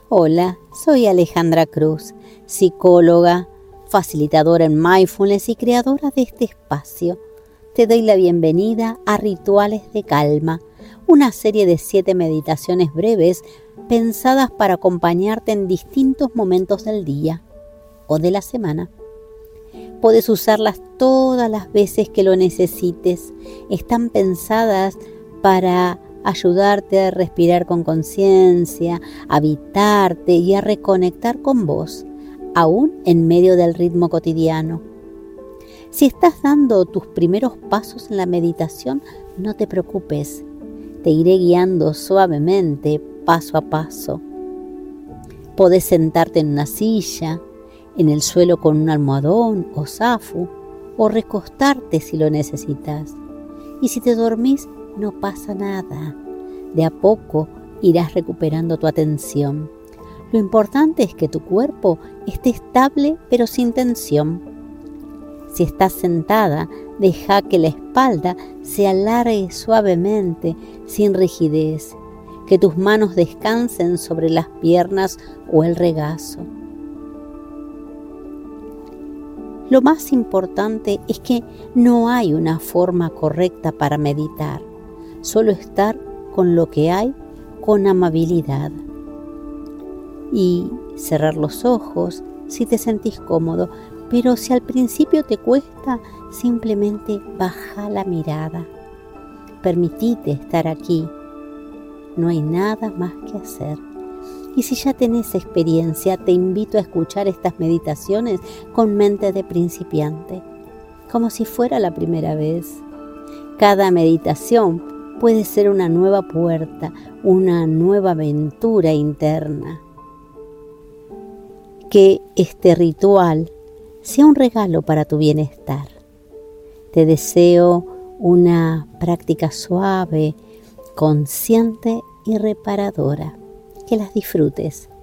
Hola, soy Alejandra Cruz, psicóloga, facilitadora en mindfulness y creadora de este espacio. Te doy la bienvenida a Rituales de Calma, una serie de 7 meditaciones breves pensadas para acompañarte en distintos momentos del día o de la semana. Puedes usarlas todas las veces que lo necesites. Están pensadas para ayudarte a respirar con conciencia, a habitarte y a reconectar con vos, aún en medio del ritmo cotidiano. Si estás dando tus primeros pasos en la meditación, no te preocupes. Te iré guiando suavemente, paso a paso. Podés sentarte en una silla, en el suelo con un almohadón o zafu, o recostarte si lo necesitas. Y si te dormís, no pasa nada. De a poco irás recuperando tu atención. Lo importante es que tu cuerpo esté estable pero sin tensión. Si estás sentada, deja que la espalda se alargue suavemente, sin rigidez. Que tus manos descansen sobre las piernas o el regazo. Lo más importante es que no hay una forma correcta para meditar, solo estar con lo que hay con amabilidad. Y cerrar los ojos si te sentís cómodo, pero si al principio te cuesta, simplemente baja la mirada. Permitite estar aquí, no hay nada más que hacer. Y si ya tenés experiencia, te invito a escuchar estas meditaciones con mente de principiante, como si fuera la primera vez. Cada meditación puede ser una nueva puerta, una nueva aventura interna. Que este ritual sea un regalo para tu bienestar. Te deseo una práctica suave, consciente y reparadora. Que las disfrutes.